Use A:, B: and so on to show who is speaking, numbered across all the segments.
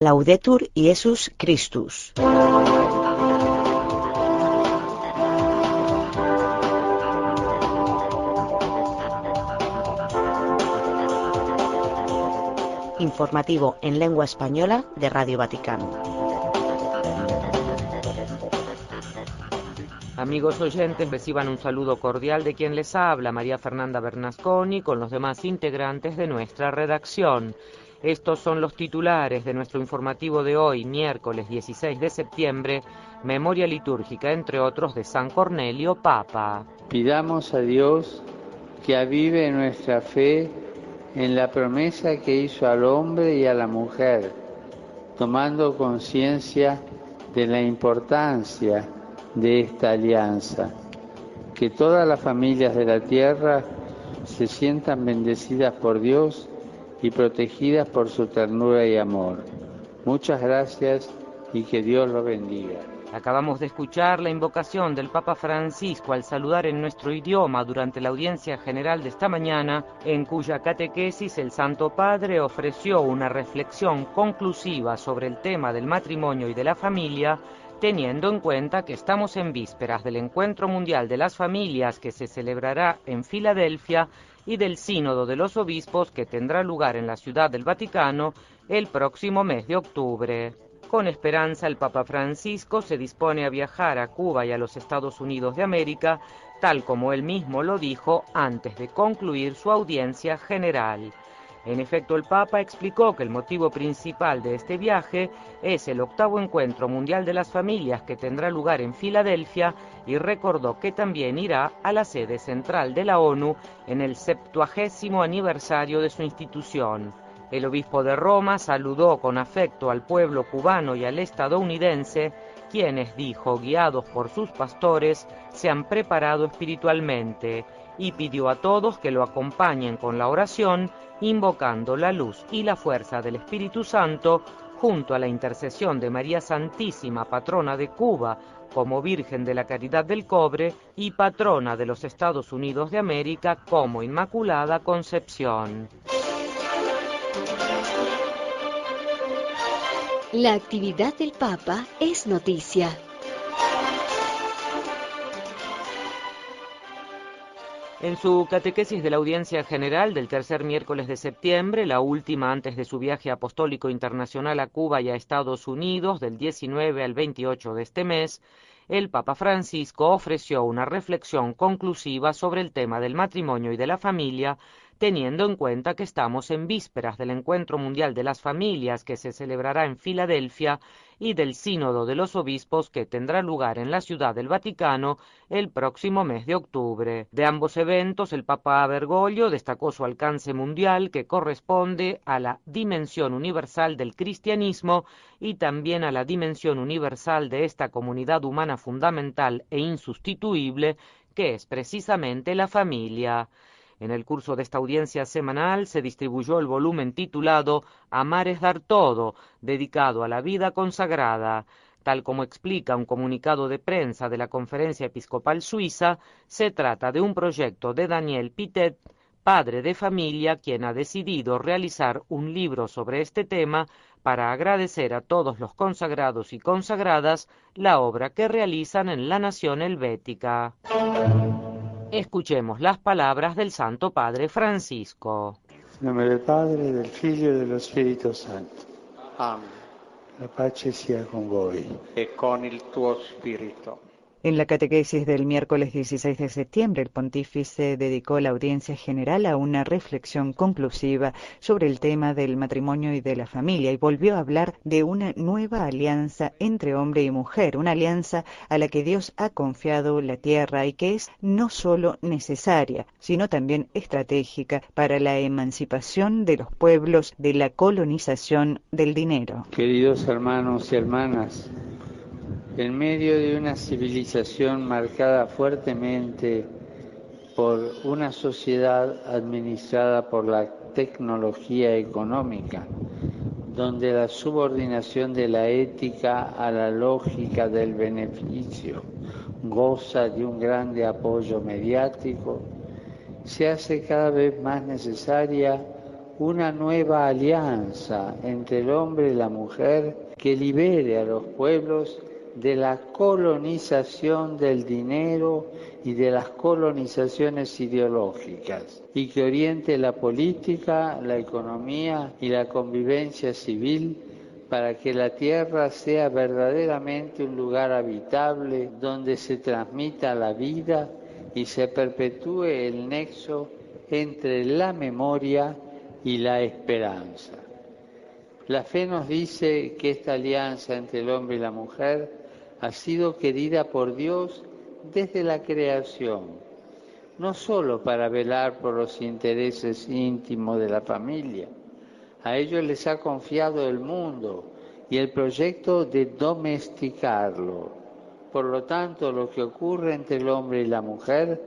A: Laudetur Iesus Christus. Informativo en lengua española de Radio Vaticano.
B: Amigos oyentes, reciban un saludo cordial de quien les habla, María Fernanda Bernasconi, con los demás integrantes de nuestra redacción. Estos son los titulares de nuestro informativo de hoy, miércoles 16 de septiembre, memoria litúrgica, entre otros, de San Cornelio Papa.
C: Pidamos a Dios que avive nuestra fe en la promesa que hizo al hombre y a la mujer, tomando conciencia de la importancia de esta alianza, que todas las familias de la tierra se sientan bendecidas por Dios y protegidas por su ternura y amor. Muchas gracias y que Dios los bendiga.
B: Acabamos de escuchar la invocación del Papa Francisco al saludar en nuestro idioma durante la audiencia general de esta mañana, en cuya catequesis el Santo Padre ofreció una reflexión conclusiva sobre el tema del matrimonio y de la familia, teniendo en cuenta que estamos en vísperas del Encuentro Mundial de las Familias que se celebrará en Filadelfia y del Sínodo de los Obispos que tendrá lugar en la Ciudad del Vaticano el próximo mes de octubre. Con esperanza, el Papa Francisco se dispone a viajar a Cuba y a los Estados Unidos de América, tal como él mismo lo dijo antes de concluir su audiencia general. En efecto, el Papa explicó que el motivo principal de este viaje es el 8º Encuentro Mundial de las Familias que tendrá lugar en Filadelfia y recordó que también irá a la sede central de la ONU en el 70º aniversario de su institución. El obispo de Roma saludó con afecto al pueblo cubano y al estadounidense, quienes, dijo, guiados por sus pastores, se han preparado espiritualmente, y pidió a todos que lo acompañen con la oración, invocando la luz y la fuerza del Espíritu Santo, junto a la intercesión de María Santísima, patrona de Cuba, como Virgen de la Caridad del Cobre, y patrona de los Estados Unidos de América, como Inmaculada Concepción.
D: La actividad del Papa es noticia.
B: En su catequesis de la audiencia general del tercer miércoles de septiembre, la última antes de su viaje apostólico internacional a Cuba y a Estados Unidos del 19 al 28 de este mes, el Papa Francisco ofreció una reflexión conclusiva sobre el tema del matrimonio y de la familia, teniendo en cuenta que estamos en vísperas del Encuentro Mundial de las Familias que se celebrará en Filadelfia y del Sínodo de los Obispos que tendrá lugar en la Ciudad del Vaticano el próximo mes de octubre. De ambos eventos, el Papa Bergoglio destacó su alcance mundial que corresponde a la dimensión universal del cristianismo y también a la dimensión universal de esta comunidad humana fundamental e insustituible que es precisamente la familia. En el curso de esta audiencia semanal se distribuyó el volumen titulado Amar es dar todo, dedicado a la vida consagrada. Tal como explica un comunicado de prensa de la Conferencia Episcopal Suiza, se trata de un proyecto de Daniel Pitet, padre de familia, quien ha decidido realizar un libro sobre este tema para agradecer a todos los consagrados y consagradas la obra que realizan en la nación helvética. Escuchemos las palabras del Santo Padre Francisco.
C: En nombre del Padre, del Figlio e dello Spirito Santo.
E: Amen.
C: La pace sia con voi.
E: E con il tuo spirito.
F: En la catequesis del miércoles 16 de septiembre, el pontífice dedicó la audiencia general a una reflexión conclusiva sobre el tema del matrimonio y de la familia y volvió a hablar de una nueva alianza entre hombre y mujer, una alianza a la que Dios ha confiado la tierra y que es no solo necesaria, sino también estratégica para la emancipación de los pueblos de la colonización del dinero.
C: Queridos hermanos y hermanas, en medio de una civilización marcada fuertemente por una sociedad administrada por la tecnología económica, donde la subordinación de la ética a la lógica del beneficio goza de un grande apoyo mediático, se hace cada vez más necesaria una nueva alianza entre el hombre y la mujer que libere a los pueblos de la colonización del dinero y de las colonizaciones ideológicas y que oriente la política, la economía y la convivencia civil para que la tierra sea verdaderamente un lugar habitable donde se transmita la vida y se perpetúe el nexo entre la memoria y la esperanza. La fe nos dice que esta alianza entre el hombre y la mujer ha sido querida por Dios desde la creación, no solo para velar por los intereses íntimos de la familia. A ellos les ha confiado el mundo y el proyecto de domesticarlo. Por lo tanto, lo que ocurre entre el hombre y la mujer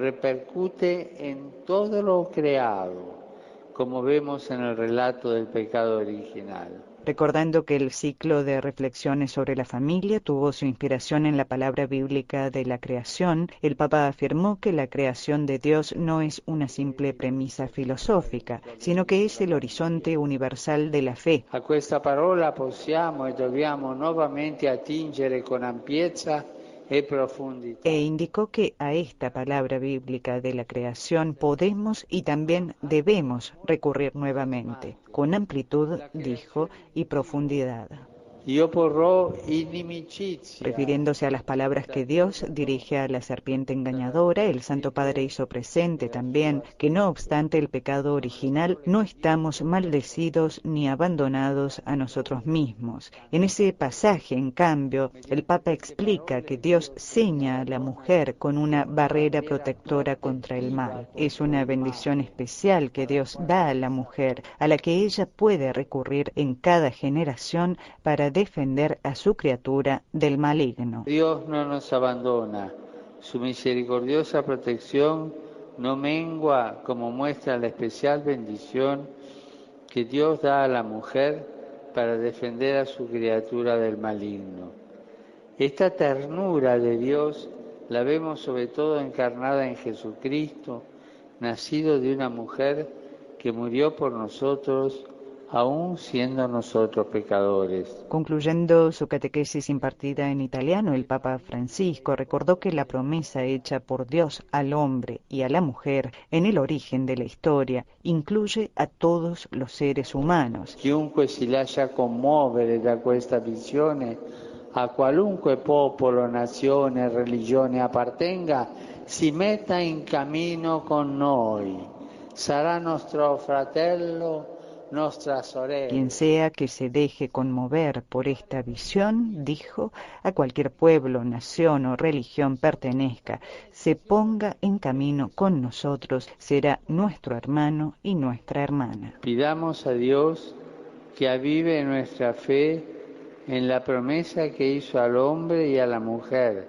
C: repercute en todo lo creado, como vemos en el relato del pecado original.
F: Recordando que el ciclo de reflexiones sobre la familia tuvo su inspiración en la palabra bíblica de la creación, el Papa afirmó que la creación de Dios no es una simple premisa filosófica, sino que es el horizonte universal de la fe.
C: A questa parola possiamo e dobbiamo nuovamente attingere con ampiezza e profundidad.
F: E indicó que a esta palabra bíblica de la creación podemos y también debemos recurrir nuevamente, con amplitud, dijo, y profundidad.
C: Io porrò inimicizia.
F: Refiriéndose a las palabras que Dios dirige a la serpiente engañadora, el Santo Padre hizo presente también que no obstante el pecado original, no estamos maldecidos ni abandonados a nosotros mismos. En ese pasaje, en cambio, el Papa explica que Dios seña a la mujer con una barrera protectora contra el mal. Es una bendición especial que Dios da a la mujer, a la que ella puede recurrir en cada generación para defender a su criatura del maligno.
C: Dios no nos abandona, su misericordiosa protección no mengua, como muestra la especial bendición que Dios da a la mujer para defender a su criatura del maligno. Esta ternura de Dios la vemos sobre todo encarnada en Jesucristo, nacido de una mujer que murió por nosotros, aún siendo nosotros pecadores.
F: Concluyendo su catequesis impartida en italiano, el Papa Francisco recordó que la promesa hecha por Dios al hombre y a la mujer en el origen de la historia incluye a todos los seres humanos.
C: Chiunque si lascia commuovere da questa visione, a qualunque popolo, nazione, religione appartenga, si metta in cammino con noi. Sarà nostro fratello, nostra sorella.
F: Quien sea que se deje conmover por esta visión, dijo, a cualquier pueblo, nación o religión pertenezca, se ponga en camino con nosotros, será nuestro hermano y nuestra hermana.
C: Pidamos a Dios que avive nuestra fe en la promesa que hizo al hombre y a la mujer,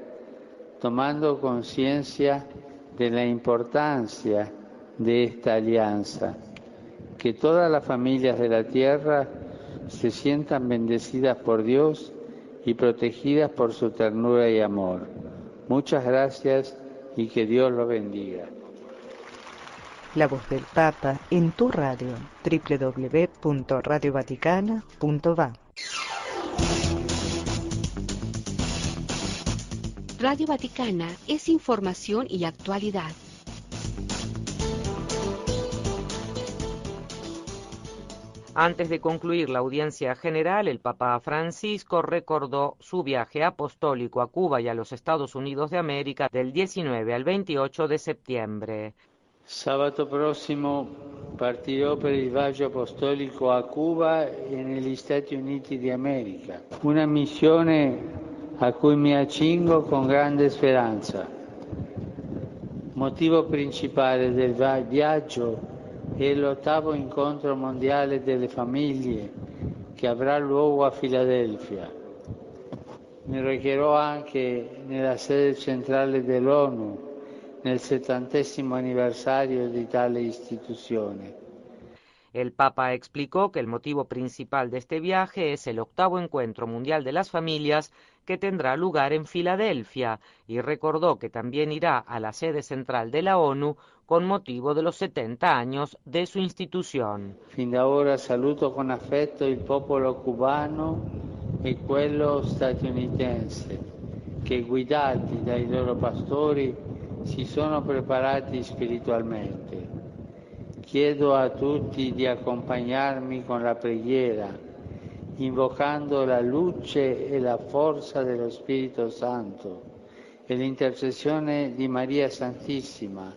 C: tomando conciencia de la importancia de esta alianza. Que todas las familias de la tierra se sientan bendecidas por Dios y protegidas por su ternura y amor. Muchas gracias y que Dios los bendiga.
F: La voz del Papa en tu radio, www.radiovaticana.va.
D: Radio Vaticana es información y actualidad.
B: Antes de concluir la audiencia general, el Papa Francisco recordó su viaje apostólico a Cuba y a los Estados Unidos de América del 19 al 28 de septiembre.
C: Sabato prossimo partirò per il viaggio apostolico a Cuba e negli Stati Uniti di America, una missione a cui mi accingo con grande speranza. Motivo principale del viaggio è l'8º incontro mondiale delle famiglie che avrà luogo a Filadelfia. Mi recherò anche nella sede centrale dell'ONU nel 70° anniversario di tale istituzione.
B: El Papa explicó que el motivo principal de este viaje es el 8º Encuentro Mundial de las Familias que tendrá lugar en Filadelfia y recordó que también irá a la sede central de la ONU con motivo de los 70 años de su institución.
C: Fin da ora saluto con affetto il popolo cubano e quello statunitense, che guidati dai loro pastori si sono preparati spiritualmente. Chiedo a tutti di accompagnarmi con la preghiera, invocando la luce e la forza dello Spirito Santo e l'intercessione di Maria Santissima,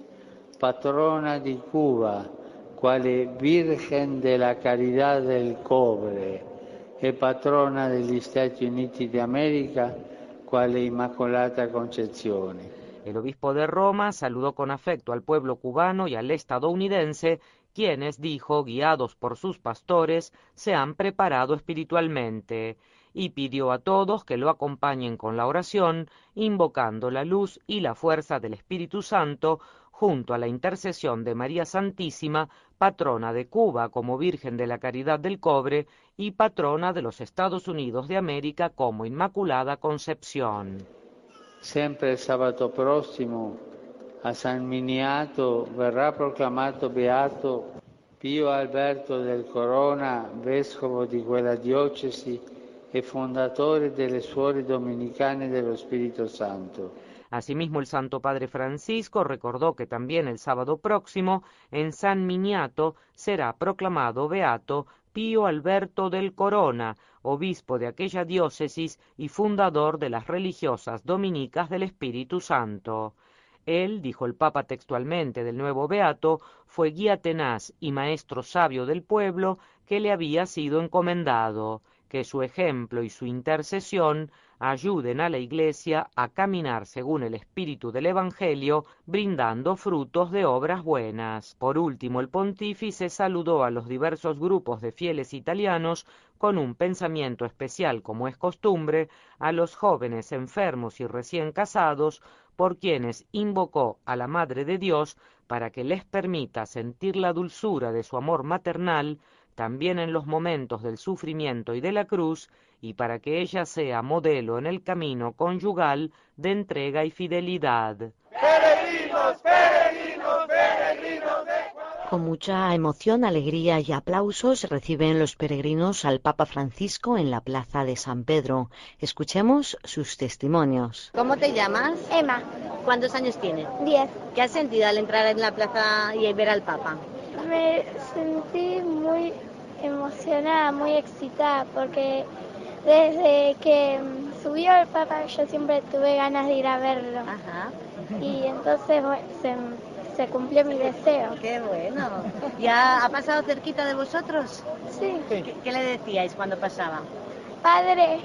C: patrona di Cuba, quale Virgen de la Caridad del Cobre e patrona degli Stati Uniti d'America, quale Immacolata Concezione.
B: El obispo de Roma saludó con afecto al pueblo cubano y al estadounidense, quienes, dijo, guiados por sus pastores, se han preparado espiritualmente, y pidió a todos que lo acompañen con la oración, invocando la luz y la fuerza del Espíritu Santo, junto a la intercesión de María Santísima, patrona de Cuba como Virgen de la Caridad del Cobre y patrona de los Estados Unidos de América como Inmaculada Concepción.
C: Sempre il sabato prossimo a San Miniato verrà proclamato beato Pio Alberto del Corona, vescovo di quella diocesi e fondatore delle Suore Dominicane dello Spirito Santo.
B: Asimismo, el Santo Padre Francisco recordó que también el sábado próximo en San Miniato será proclamado beato Pío Alberto del Corona, obispo de aquella diócesis y fundador de las religiosas dominicas del Espíritu Santo. Él, dijo el Papa textualmente del nuevo beato, fue guía tenaz y maestro sabio del pueblo que le había sido encomendado, que su ejemplo y su intercesión ayuden a la Iglesia a caminar según el espíritu del Evangelio, brindando frutos de obras buenas. Por último, el pontífice saludó a los diversos grupos de fieles italianos con un pensamiento especial, como es costumbre, a los jóvenes enfermos y recién casados, por quienes invocó a la Madre de Dios para que les permita sentir la dulzura de su amor maternal, también en los momentos del sufrimiento y de la cruz, y para que ella sea modelo en el camino conyugal de entrega y fidelidad.
G: ¡Peregrinos, peregrinos, peregrinos de Ecuador!
A: Con mucha emoción, alegría y aplausos reciben los peregrinos al Papa Francisco en la plaza de San Pedro. Escuchemos sus testimonios.
H: ¿Cómo te llamas?
I: Emma.
H: ¿Cuántos años tienes?
I: 10.
H: ¿Qué has sentido al entrar en la plaza y ver al Papa?
I: Me sentí muy emocionada, muy excitada, porque desde que subió el Papa yo siempre tuve ganas de ir a verlo.
H: Ajá.
I: Y entonces se cumplió mi deseo.
H: ¡Qué bueno! ¿Ya ha pasado cerquita de vosotros?
I: Sí.
H: ¿Qué le decíais cuando pasaba?
I: Padre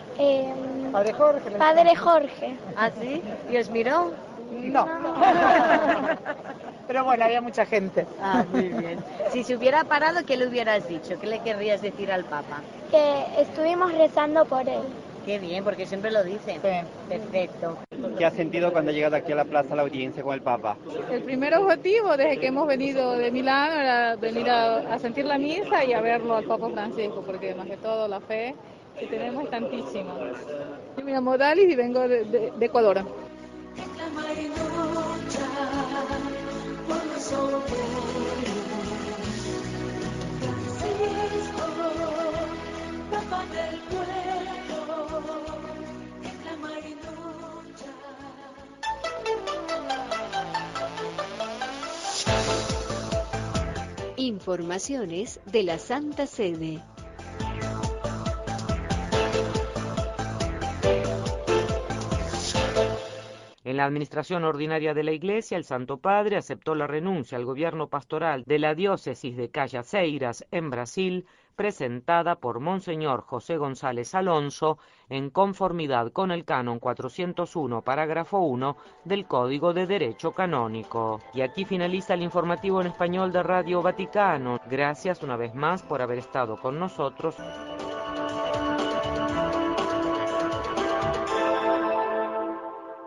J: Jorge.
I: Padre Jorge.
H: ¿Ah, sí? ¿Y os miró?
J: No. Pero bueno, había mucha gente.
H: Ah, muy bien. Si se hubiera parado, ¿qué le hubieras dicho? ¿Qué le querrías decir al Papa?
I: Que estuvimos rezando por él.
H: Qué bien, porque siempre lo dice.
J: Sí.
H: Perfecto.
K: ¿Qué has sentido cuando has llegado aquí a la plaza a la audiencia con el Papa?
L: El primer objetivo desde que hemos venido de Milán era venir a sentir la misa y a verlo al Papa Francisco, porque más que todo la fe que tenemos es tantísima. Yo me llamo Dalis y vengo de Ecuador.
D: Informaciones de la Santa Sede.
B: En la administración ordinaria de la Iglesia, el Santo Padre aceptó la renuncia al gobierno pastoral de la diócesis de Cajazeiras, en Brasil, presentada por Monseñor José González Alonso, en conformidad con el Canon 401, parágrafo 1 del Código de Derecho Canónico. Y aquí finaliza el informativo en español de Radio Vaticano. Gracias una vez más por haber estado con nosotros.